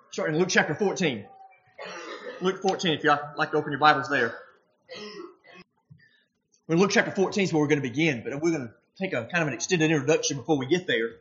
Starting in Luke chapter 14. Luke 14, if you'd like to open your Bibles there. Luke chapter 14 is where we're going to begin, but we're going to take a kind of an extended introduction before we get there.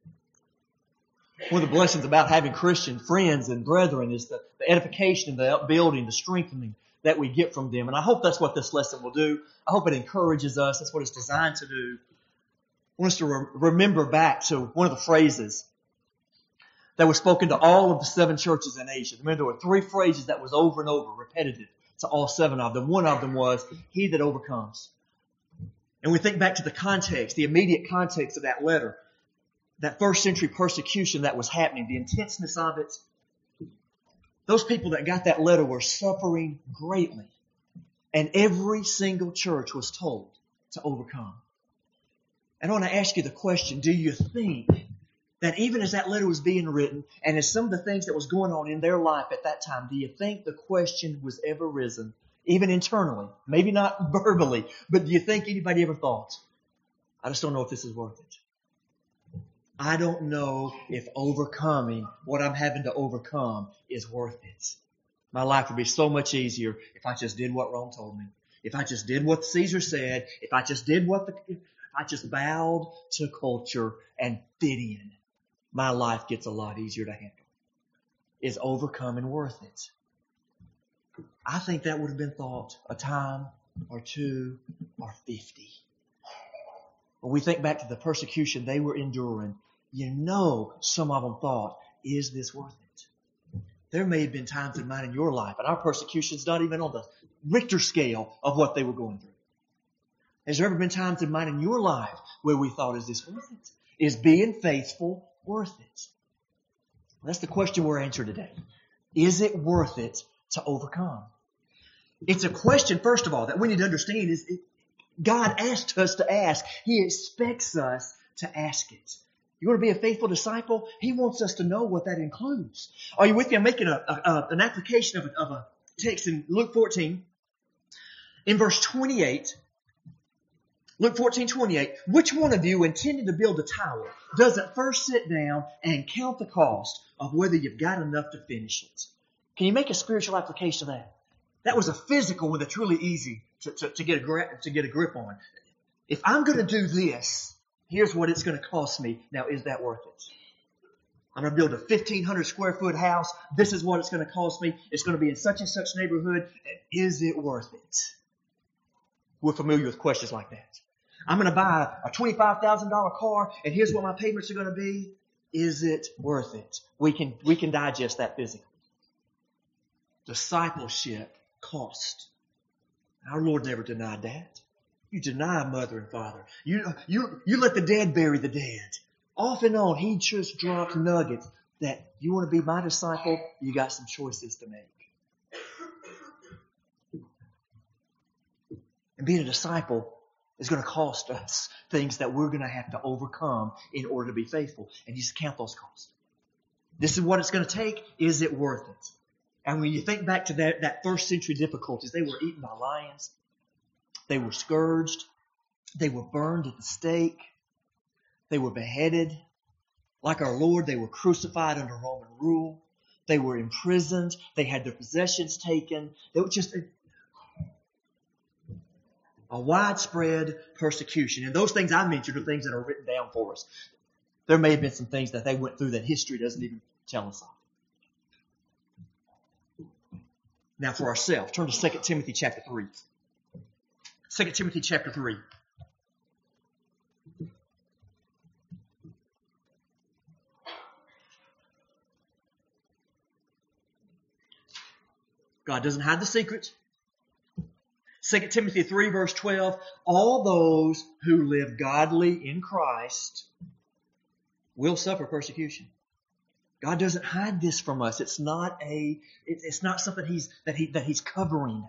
One of the blessings about having Christian friends and brethren is the edification, the upbuilding, the strengthening that we get from them. And I hope that's what this lesson will do. I hope it encourages us. That's what it's designed to do. I want us to remember back to one of the phrases that was spoken to all of the 7 churches in Asia. Remember, there were 3 phrases that was over and over, repetitive to all 7 of them. One of them was, he that overcomes. And we think back to the context, the immediate context of that letter, that first century persecution that was happening, the intenseness of it. Those people that got that letter were suffering greatly. And every single church was told to overcome. And I want to ask you the question, do you think that even as that letter was being written, and as some of the things that was going on in their life at that time, do you think the question was ever risen, even internally, maybe not verbally, but do you think anybody ever thought, I just don't know if this is worth it. I don't know if overcoming what I'm having to overcome is worth it. My life would be so much easier if I just did what Rome told me. If I just did what Caesar said, if I just bowed to culture and fit in. My life gets a lot easier to handle. Is overcoming worth it? I think that would have been thought a time or 2 or 50. When we think back to the persecution they were enduring, some of them thought, is this worth it? There may have been times in mine in your life, and our persecution's not even on the Richter scale of what they were going through. Has there ever been times in mine in your life where we thought, is this worth it? Is being faithful worth it? That's the question we're answering today. Is it worth it to overcome? It's a question, first of all, that we need to understand is God asked us to ask. He expects us to ask it. You want to be a faithful disciple? He wants us to know what that includes. Are you with me? I'm making an application of a text in Luke 14. In verse 28, Luke 14:28, which one of you intending to build a tower doesn't first sit down and count the cost of whether you've got enough to finish it? Can you make a spiritual application of that? That was a physical one that's really easy to get a grip on. If I'm going to do this, here's what it's going to cost me. Now, is that worth it? I'm going to build a 1,500 square foot house. This is what it's going to cost me. It's going to be in such and such neighborhood. Is it worth it? We're familiar with questions like that. I'm going to buy a $25,000 car, and here's what my payments are going to be. Is it worth it? We can digest that physically. Discipleship cost. Our Lord never denied that. You deny mother and father. You let the dead bury the dead. Off and on, He just dropped nuggets that you want to be my disciple, you got some choices to make. And being a disciple is going to cost us things that we're going to have to overcome in order to be faithful. And you just count those costs. This is what it's going to take. Is it worth it? And when you think back to that first century difficulties, they were eaten by lions. They were scourged. They were burned at the stake. They were beheaded. Like our Lord, they were crucified under Roman rule. They were imprisoned. They had their possessions taken. They were just a widespread persecution. And those things I mentioned are things that are written down for us. There may have been some things that they went through that history doesn't even tell us of. Now for ourselves, turn to 2 Timothy chapter 3. 2 Timothy chapter 3. God doesn't hide the secret. 2 Timothy 3 verse 12, all those who live godly in Christ will suffer persecution. God doesn't hide this from us. It's not something He's covering.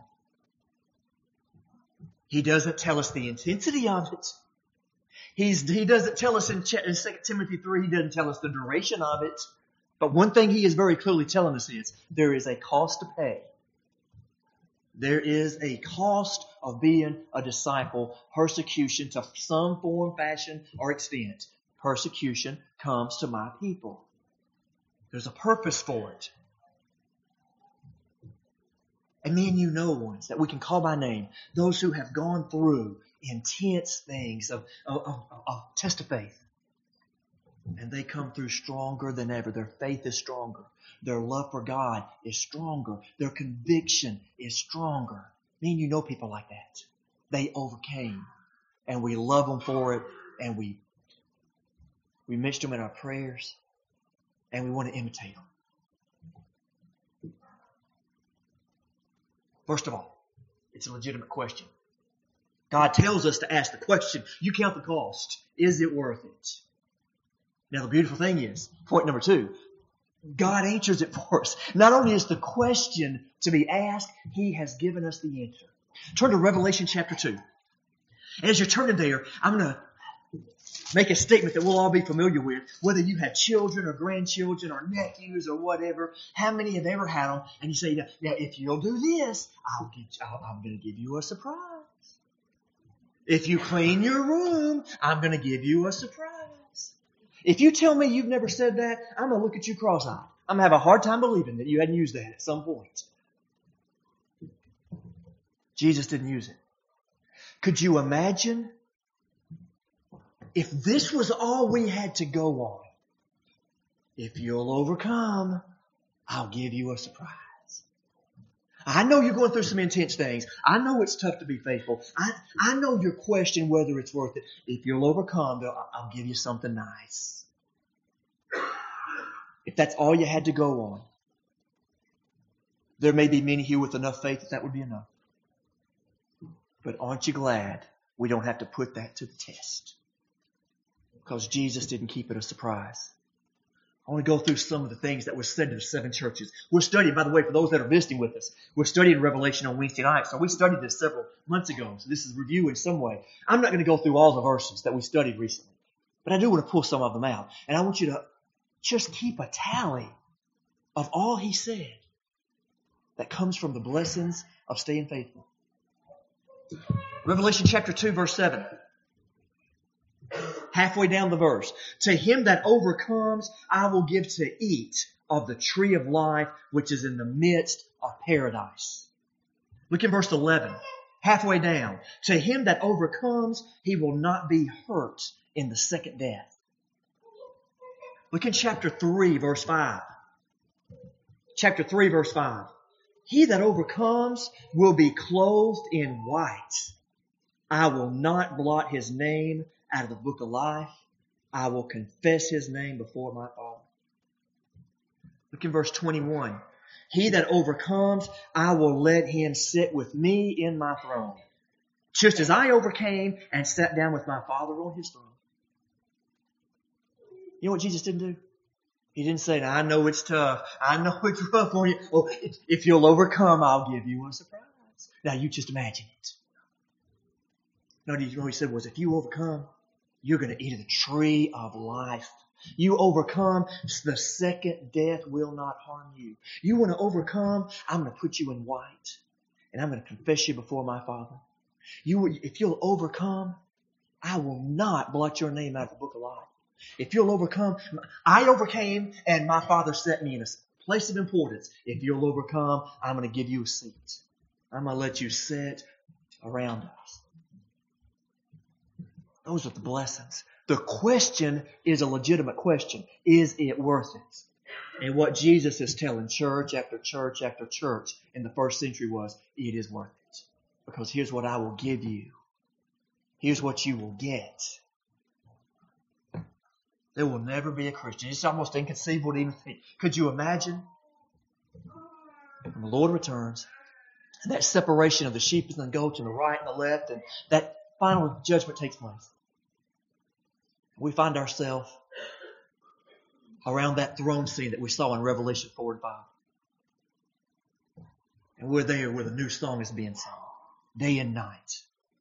He doesn't tell us the intensity of it. He doesn't tell us in 2 Timothy 3, He doesn't tell us the duration of it. But one thing He is very clearly telling us is there is a cost to pay. There is a cost of being a disciple. Persecution to some form, fashion, or extent. Persecution comes to my people. There's a purpose for it. And me and you know ones that we can call by name. Those who have gone through intense things of test of faith. And they come through stronger than ever. Their faith is stronger. Their love for God is stronger. Their conviction is stronger. Me and you know people like that. They overcame. And we love them for it. And we mention them in our prayers. And we want to imitate them. First of all, it's a legitimate question. God tells us to ask the question, you count the cost. Is it worth it? Now the beautiful thing is, point number 2, God answers it for us. Not only is the question to be asked, He has given us the answer. Turn to Revelation chapter 2. And as you're turning there, I'm going to make a statement that we'll all be familiar with, whether you have children or grandchildren or nephews or whatever. How many have ever had them? And you say, now if you'll do this, I'm going to give you a surprise. If you clean your room, I'm going to give you a surprise. If you tell me you've never said that, I'm going to look at you cross-eyed. I'm going to have a hard time believing that you hadn't used that at some point. Jesus didn't use it. Could you imagine if this was all we had to go on? If you'll overcome, I'll give you a surprise. I know you're going through some intense things. I know it's tough to be faithful. I know you're questioning whether it's worth it. If you'll overcome, I'll give you something nice. If that's all you had to go on, there may be many here with enough faith that would be enough. But aren't you glad we don't have to put that to the test? Because Jesus didn't keep it a surprise. I want to go through some of the things that were said to the 7 churches. We're studying, by the way, for those that are visiting with us, we're studying Revelation on Wednesday night. So we studied this several months ago. So this is review in some way. I'm not going to go through all the verses that we studied recently. But I do want to pull some of them out. And I want you to just keep a tally of all He said that comes from the blessings of staying faithful. Revelation chapter 2, verse 7. Halfway down the verse. To him that overcomes, I will give to eat of the tree of life, which is in the midst of paradise. Look in verse 11. Halfway down. To him that overcomes, he will not be hurt in the second death. Look in chapter 3, verse 5. Chapter 3, verse 5. He that overcomes will be clothed in white. I will not blot his name out of the book of life. I will confess his name before my Father. Look in verse 21. He that overcomes, I will let him sit with me in my throne, just as I overcame and sat down with my Father on his throne. You know what Jesus didn't do? He didn't say, I know it's tough. I know it's rough on you. Oh, if you'll overcome, I'll give you a surprise. Now you just imagine it. No, what he said was, if you overcome, you're going to eat of the tree of life. You overcome, the second death will not harm you. You want to overcome, I'm going to put you in white. And I'm going to confess you before my Father. If you'll overcome, I will not blot your name out of the book of life. If you'll overcome, I overcame and my Father set me in a place of importance. If you'll overcome, I'm going to give you a seat. I'm going to let you sit around us. Those are the blessings. The question is a legitimate question. Is it worth it? And what Jesus is telling church after church after church in the first century was, it is worth it. Because here's what I will give you. Here's what you will get. There will never be a Christian. It's almost inconceivable to even think. Could you imagine? When the Lord returns, and that separation of the sheep and the goats and the right and the left, and that final judgment takes place. We find ourselves around that throne scene that we saw in Revelation 4 and 5. And we're there where the new song is being sung, day and night.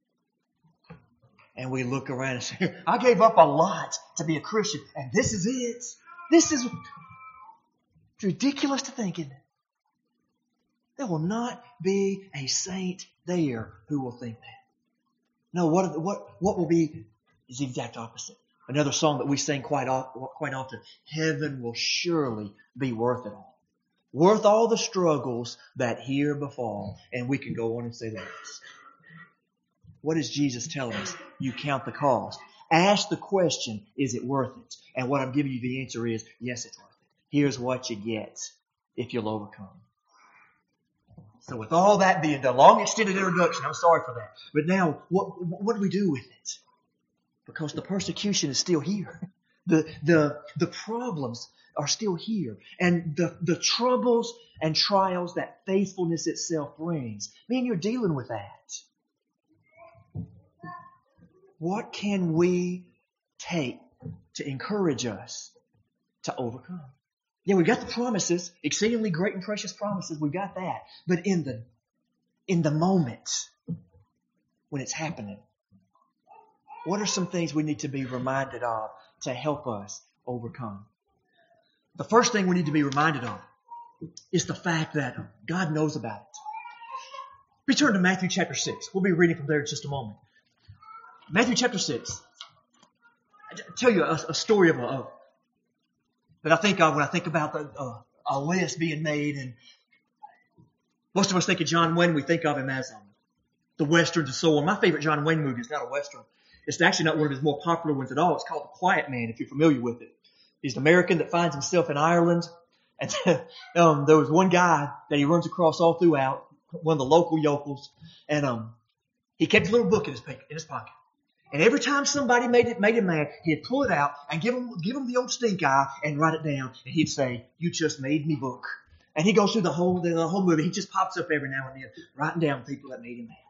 And we look around and say, I gave up a lot to be a Christian, and this is it. This is ridiculous to think, isn't it? There will not be a saint there who will think that. No, what will be is the exact opposite. Another song that we sing quite often, heaven will surely be worth it all. Worth all the struggles that here befall. And we can go on and say that. What is Jesus telling us? You count the cost. Ask the question, is it worth it? And what I'm giving you the answer is, yes, it's worth it. Here's what you get if you'll overcome. So with all that being done, long extended introduction, I'm sorry for that. But now, what do we do with it? Because the persecution is still here. The problems are still here. And the troubles and trials that faithfulness itself brings. Man, you're dealing with that. What can we take to encourage us to overcome? Yeah, we've got the promises, exceedingly great and precious promises. We've got that. But in the moment when it's happening, what are some things we need to be reminded of to help us overcome? The first thing we need to be reminded of is the fact that God knows about it. Return to Matthew chapter 6. We'll be reading from there in just a moment. Matthew chapter 6. I'll tell you a story of that I think of when I think about a list being made. And most of us think of John Wayne. We think of him as the Westerns and so on. My favorite John Wayne movie is not a Western. It's actually not one of his more popular ones at all. It's called The Quiet Man, if you're familiar with it. He's an American that finds himself in Ireland. And there was one guy that he runs across all throughout, one of the local yokels. And he kept a little book in his pocket. And every time somebody made him mad, he'd pull it out and give him the old stink eye and write it down. And he'd say, "You just made me book." And he goes through the whole movie. He just pops up every now and then, writing down people that made him mad.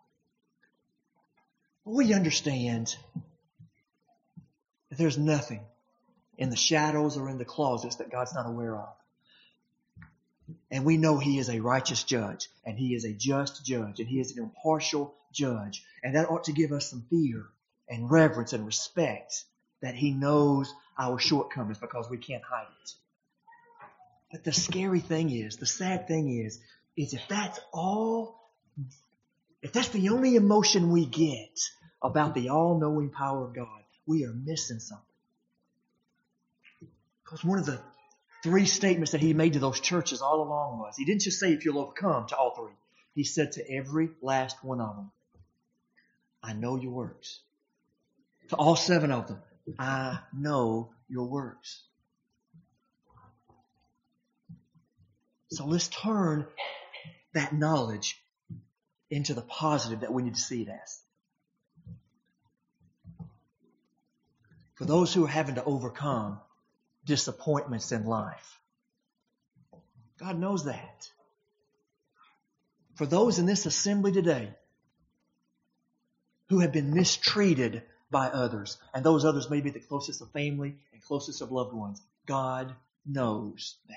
We understand that there's nothing in the shadows or in the closets that God's not aware of. And we know He is a righteous judge, and He is a just judge, and He is an impartial judge. And that ought to give us some fear and reverence and respect that He knows our shortcomings because we can't hide it. But the scary thing is, the sad thing is if that's the only emotion we get about the all-knowing power of God, we are missing something. Because one of the 3 statements that He made to those churches all along was, He didn't just say if you'll overcome to all 3. He said to every last one of them, I know your works. To all 7 of them, I know your works. So let's turn that knowledge into the positive that we need to see it as. For those who are having to overcome disappointments in life, God knows that. For those in this assembly today who have been mistreated by others, and those others may be the closest of family and closest of loved ones, God knows that.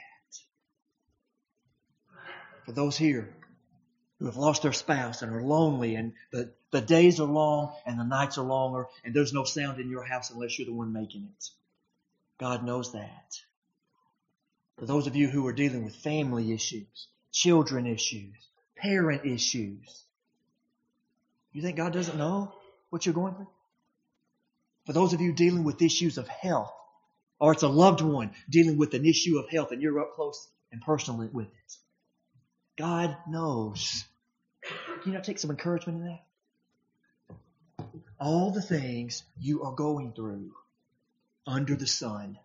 For those here who have lost their spouse and are lonely, and the days are long and the nights are longer, and there's no sound in your house unless you're the one making it, God knows that. For those of you who are dealing with family issues, children issues, parent issues, you think God doesn't know what you're going through? For those of you dealing with issues of health, or it's a loved one dealing with an issue of health and you're up close and personal with it, God knows. Can you not take some encouragement in that? All the things you are going through under the sun,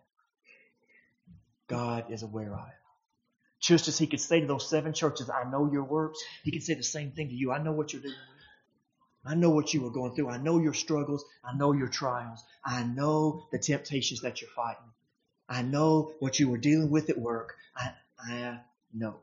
God is aware of. Just as He could say to those 7 churches, I know your works, He could say the same thing to you. I know what you're doing. I know what you are going through. I know your struggles. I know your trials. I know the temptations that you're fighting. I know what you were dealing with at work. I know.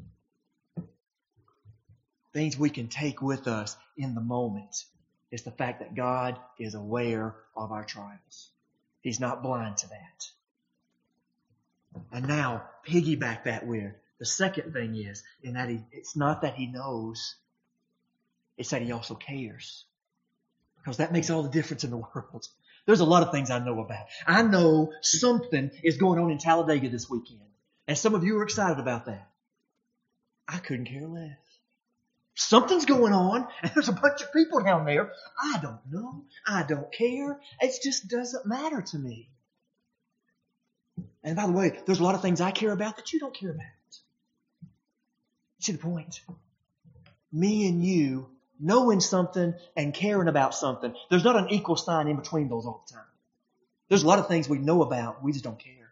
Things we can take with us in the moment is the fact that God is aware of our trials. He's not blind to that. And now, piggyback that with the second thing is, in that it's not that He knows, it's that He also cares. Because that makes all the difference in the world. There's a lot of things I know about. I know something is going on in Talladega this weekend. And some of you are excited about that. I couldn't care less. Something's going on, and there's a bunch of people down there. I don't know. I don't care. It just doesn't matter to me. And by the way, there's a lot of things I care about that you don't care about. See the point? Me and you knowing something and caring about something. There's not an equal sign in between those all the time. There's a lot of things we know about, we just don't care.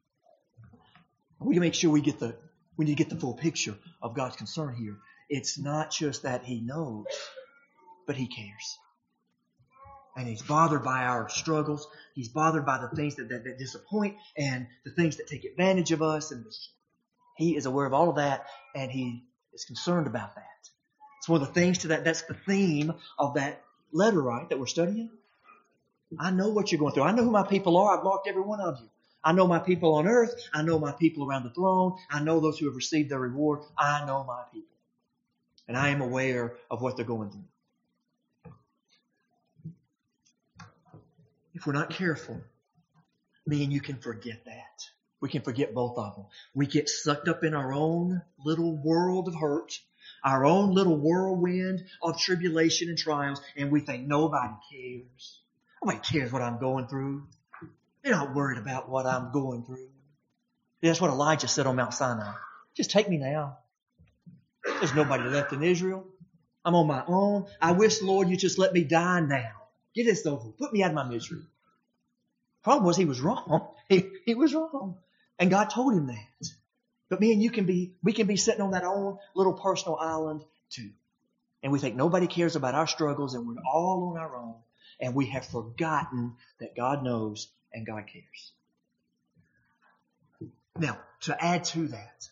We can make sure we need to get the full picture of God's concern here. It's not just that He knows, but He cares. And He's bothered by our struggles. He's bothered by the things that disappoint and the things that take advantage of us. And He is aware of all of that, and He is concerned about that. It's one of the things to that. That's the theme of that letter, right, that we're studying. I know what you're going through. I know who my people are. I've marked every one of you. I know my people on earth. I know my people around the throne. I know those who have received their reward. I know my people. And I am aware of what they're going through. If we're not careful, me and you can forget that. We can forget both of them. We get sucked up in our own little world of hurt, our own little whirlwind of tribulation and trials, and we think nobody cares. Nobody cares what I'm going through. They're not worried about what I'm going through. That's what Elijah said on Mount Sinai. Just take me now. There's nobody left in Israel. I'm on my own. I wish, Lord, you just let me die now. Get this over. Put me out of my misery. Problem was he was wrong. He was wrong. And God told him that. But me and you we can be sitting on that own little personal island too. And we think nobody cares about our struggles and we're all on our own. And we have forgotten that God knows and God cares. Now, to add to that,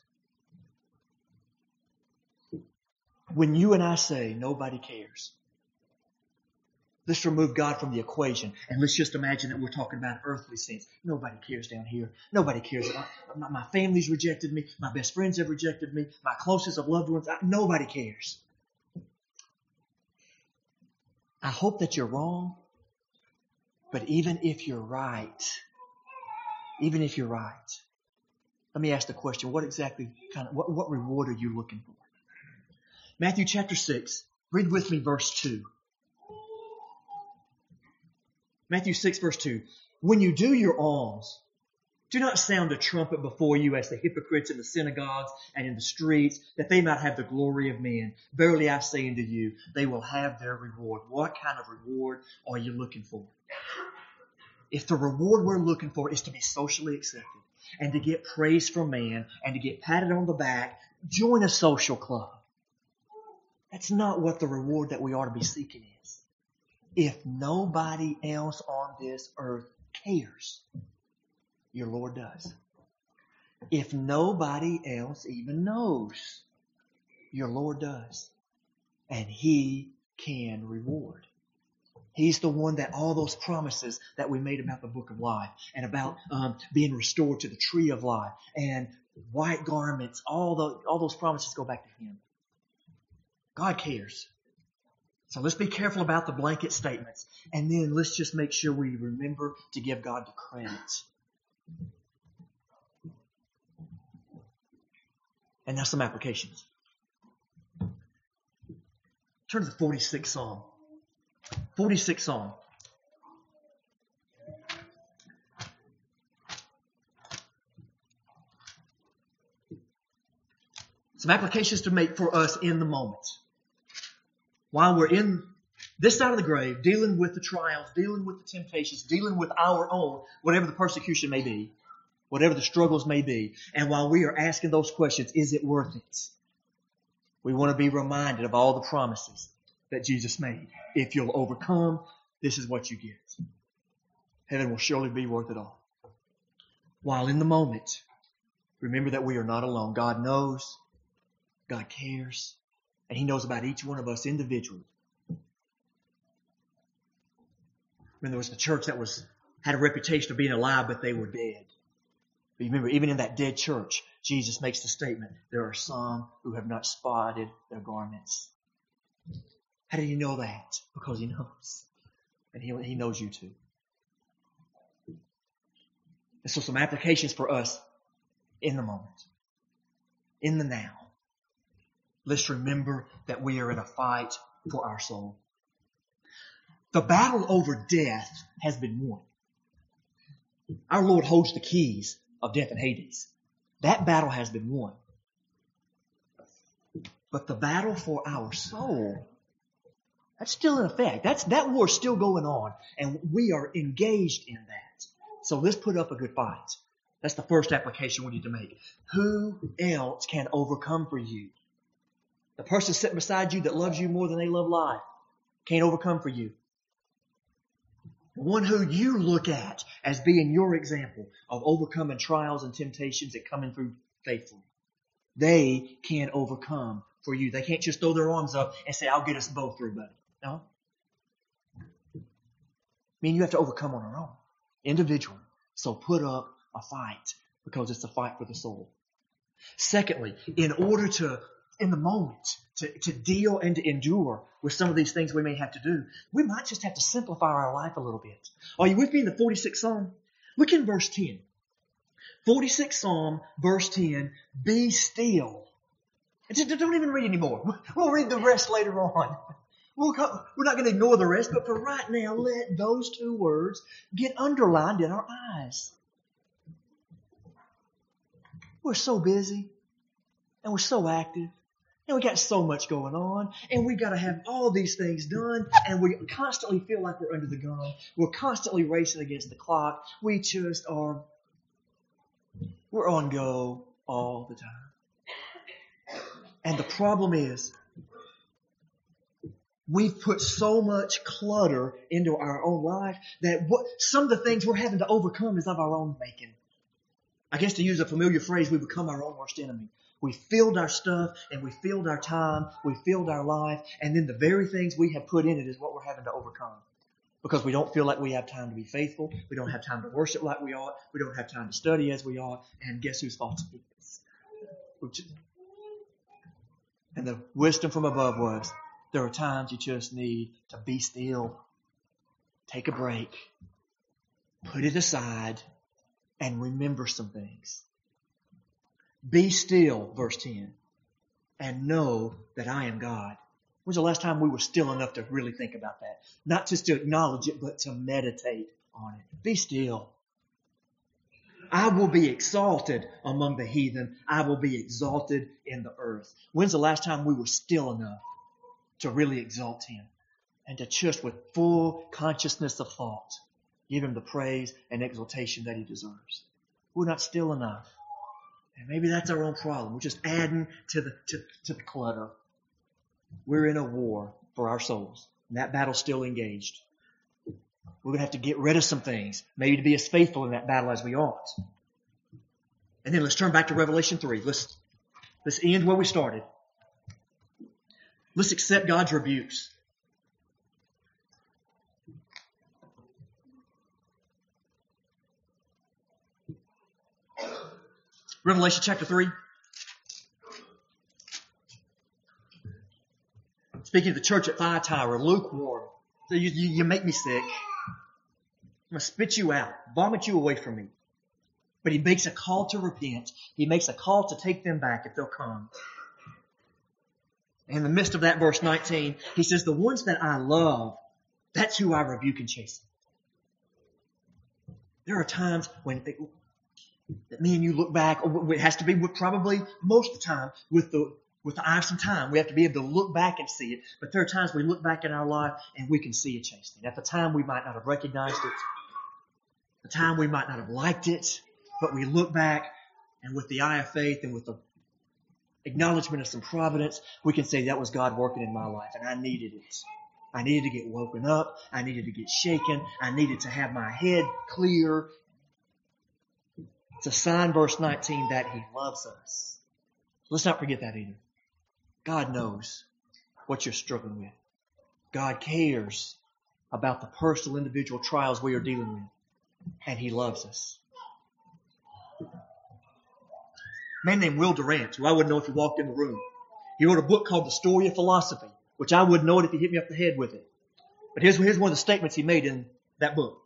when you and I say nobody cares, let's remove God from the equation and let's just imagine that we're talking about earthly sense. Nobody cares down here. Nobody cares. My family's rejected me. My best friends have rejected me. My closest of loved ones. Nobody cares. I hope that you're wrong. But even if you're right, let me ask the question, what reward are you looking for? Matthew chapter 6, read with me verse 2. Matthew 6 verse 2. When you do your alms, do not sound a trumpet before you as the hypocrites in the synagogues and in the streets, that they might have the glory of men. Verily I say unto you, they will have their reward. What kind of reward are you looking for? If the reward we're looking for is to be socially accepted and to get praise from man and to get patted on the back, join a social club. That's not what the reward that we ought to be seeking is. If nobody else on this earth cares, your Lord does. If nobody else even knows, your Lord does. And He can reward. He's the one that all those promises that we made about the book of life and about being restored to the tree of life and white garments, all those promises go back to Him. God cares. So let's be careful about the blanket statements. And then let's just make sure we remember to give God the credit. And now some applications. Turn to the 46th Psalm. 46th Psalm. Some applications to make for us in the moment. While we're in this side of the grave, dealing with the trials, dealing with the temptations, dealing with our own, whatever the persecution may be, whatever the struggles may be, and while we are asking those questions, is it worth it? We want to be reminded of all the promises that Jesus made. If you'll overcome, this is what you get. Heaven will surely be worth it all. While in the moment, remember that we are not alone. God knows, God cares, and He knows about each one of us individually. When there was the church that had a reputation of being alive, but they were dead. But remember, even in that dead church, Jesus makes the statement, there are some who have not spotted their garments. How do you know that? Because He knows. And He knows you too. And so some applications for us in the moment. In the now. Let's remember that we are in a fight for our soul. The battle over death has been won. Our Lord holds the keys of death and Hades. That battle has been won. But the battle for our soul, that's still in effect. That war's still going on. And we are engaged in that. So let's put up a good fight. That's the first application we need to make. Who else can overcome for you? The person sitting beside you that loves you more than they love life can't overcome for you. The one who you look at as being your example of overcoming trials and temptations and coming through faithfully. They can overcome for you. They can't just throw their arms up and say, I'll get us both through, buddy. No. I mean, you have to overcome on our own, individually. So put up a fight, because it's a fight for the soul. Secondly, in order to, in the moment, to deal and to endure with some of these things we may have to do, we might just have to simplify our life a little bit. Are you with me in the 46th Psalm? Look in verse 10. 46th Psalm, verse 10, be still. Don't even read anymore. We'll read the rest later on. We're not going to ignore the rest, but for right now, let those two words get underlined in our eyes. We're so busy, and we're so active, and we got so much going on, and we got to have all these things done, and we constantly feel like we're under the gun. We're constantly racing against the clock. We're on go all the time. And the problem is, we've put so much clutter into our own life that some of the things we're having to overcome is of our own making. I guess to use a familiar phrase, we become our own worst enemy. We filled our stuff and we filled our time, we filled our life, and then the very things we have put in it is what we're having to overcome. Because we don't feel like we have time to be faithful, we don't have time to worship like we ought, we don't have time to study as we ought, and guess whose fault it is? And the wisdom from above was, there are times you just need to be still, take a break, put it aside, and remember some things. Be still, verse 10, and know that I am God. When was the last time we were still enough to really think about that? Not just to acknowledge it, but to meditate on it. Be still. I will be exalted among the heathen. I will be exalted in the earth. When's the last time we were still enough to really exalt Him and to just with full consciousness of thought give Him the praise and exaltation that He deserves? We're not still enough. And maybe that's our own problem. We're just adding to the clutter. We're in a war for our souls. And that battle's still engaged. We're going to have to get rid of some things, maybe to be as faithful in that battle as we ought. And then let's turn back to Revelation 3. Let's end where we started. Let's accept God's rebukes. Revelation chapter 3. Speaking of the church at Thyatira, lukewarm. So you make me sick. I'm going to spit you out, vomit you away from me. But He makes a call to repent. He makes a call to take them back if they'll come. In the midst of that, verse 19, He says, the ones that I love, that's who I rebuke and chasten. There are times when that me and you look back, or it has to be probably most of the time with the eye of some time. We have to be able to look back and see it. But there are times we look back in our life and we can see a chastening. At the time we might not have recognized it. At the time we might not have liked it. But we look back and with the eye of faith and with the acknowledgement of some providence, we can say that was God working in my life and I needed it. I needed to get woken up. I needed to get shaken. I needed to have my head clear. It's a sign, verse 19, that He loves us. Let's not forget that either. God knows what you're struggling with. God cares about the personal, individual trials we are dealing with. And He loves us. A man named Will Durant, who I wouldn't know if he walked in the room. He wrote a book called The Story of Philosophy, which I wouldn't know it if he hit me up the head with it. But here's one of the statements he made in that book.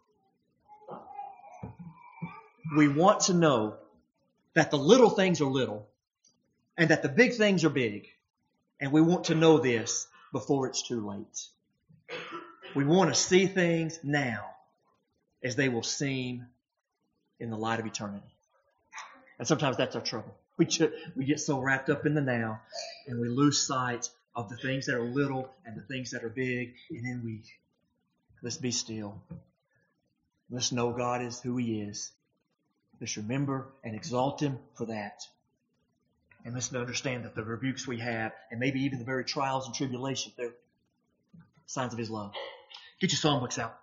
We want to know that the little things are little and that the big things are big. And we want to know this before it's too late. We want to see things now as they will seem in the light of eternity. And sometimes that's our trouble. We get so wrapped up in the now, and we lose sight of the things that are little and the things that are big, and then let's be still. Let's know God is who He is. Let's remember and exalt Him for that. And let's understand that the rebukes we have, and maybe even the very trials and tribulations, they're signs of His love. Get your songbooks out.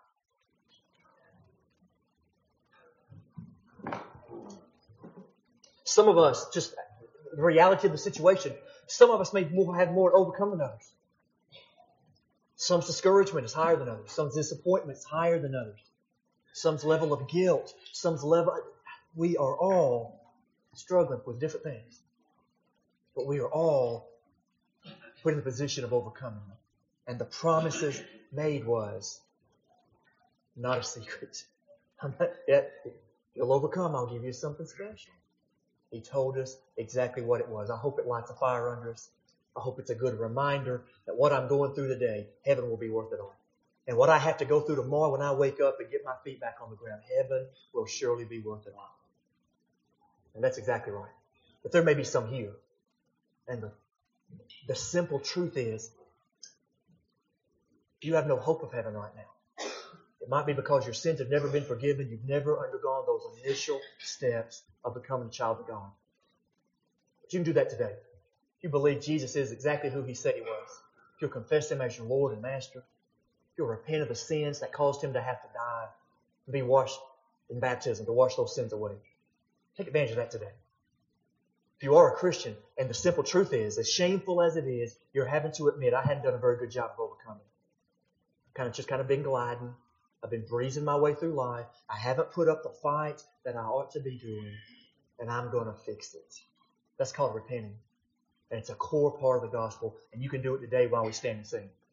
Some of us, just the reality of the situation, some of us may have more to overcome than others. Some's discouragement is higher than others. Some's disappointment is higher than others. Some's level of guilt. We are all struggling with different things. But we are all put in the position of overcoming them. And the promises made was not a secret. You'll overcome. I'll give you something special. He told us exactly what it was. I hope it lights a fire under us. I hope it's a good reminder that what I'm going through today, heaven will be worth it all. And what I have to go through tomorrow when I wake up and get my feet back on the ground, heaven will surely be worth it all. And that's exactly right. But there may be some here. And the simple truth is, you have no hope of heaven right now. It might be because your sins have never been forgiven. You've never undergone those initial steps of becoming a child of God. But you can do that today. If you believe Jesus is exactly who He said He was, if you'll confess Him as your Lord and Master, if you'll repent of the sins that caused Him to have to die and be washed in baptism to wash those sins away, take advantage of that today. If you are a Christian, and the simple truth is, as shameful as it is, you're having to admit, I hadn't done a very good job of overcoming. I've just been gliding. I've been breezing my way through life. I haven't put up the fight that I ought to be doing, and I'm going to fix it. That's called repenting. And it's a core part of the gospel, and you can do it today while we stand and sing.